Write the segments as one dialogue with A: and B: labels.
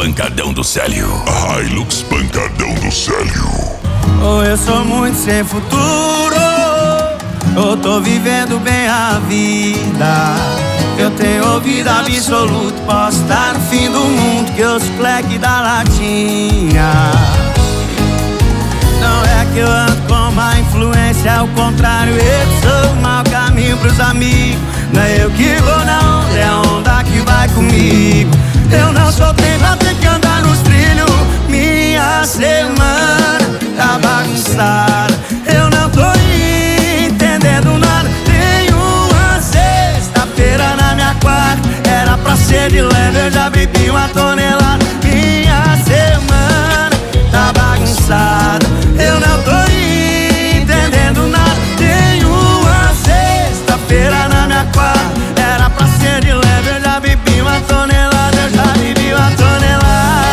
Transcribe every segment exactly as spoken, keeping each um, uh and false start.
A: pancadão do Célio.
B: A Hilux pancadão do Célio.
C: Ou eu sou muito sem futuro, ou tô vivendo bem a vida. Eu tenho ouvido absoluto, posso estar no fim do mundo, que eu sou cleque da latinha. Não é que eu ando com má influência, é o contrário, eu sou o mau caminho pros amigos. Não é eu que vou na onda, é a onda que vai comigo. Eu não sou trem pra ter que andar nos trilhos. Minha semana tá bagunçada, eu não tô entendendo nada. Tem uma sexta-feira na minha quarta, era pra ser de leve, eu já bebi uma tonelada. Minha semana tá bagunçada, eu não tô entendendo nada. Tem uma sexta-feira na minha quarta, era pra ser de leve, eu já bebi uma tonelada, eu já bebi uma tonelada.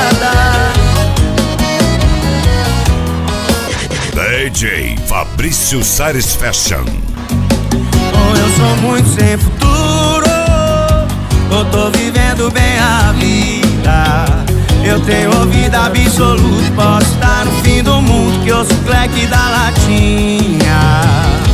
A: D J Fabrício Satisfaction.
C: Ou eu sou muito sem futuro, ou tô vivendo bem a vida. Eu tenho ouvido absoluto, posso estar no fim do mundo, que eu sou cleque da latinha.